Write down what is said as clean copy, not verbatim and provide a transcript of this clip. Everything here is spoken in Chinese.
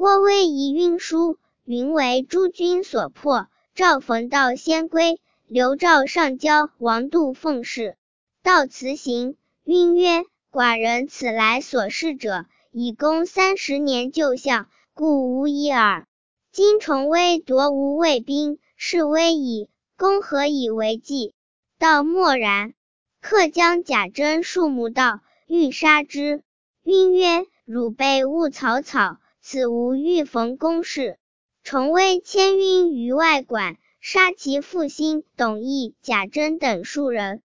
郭威仪运书，云为诸军所破，赵逢道先归，刘赵上交王度奉事。道辞行，晕曰：寡人此来所事者，以公30年旧相，故无已耳。今重威夺吴魏兵，是危矣，公何以为继？道默然。客将贾珍数目到，欲杀之。晕曰：汝辈勿草草，此无欲逢公事。重威迁晕于外馆，杀其父辛、董翳、贾珍等数人。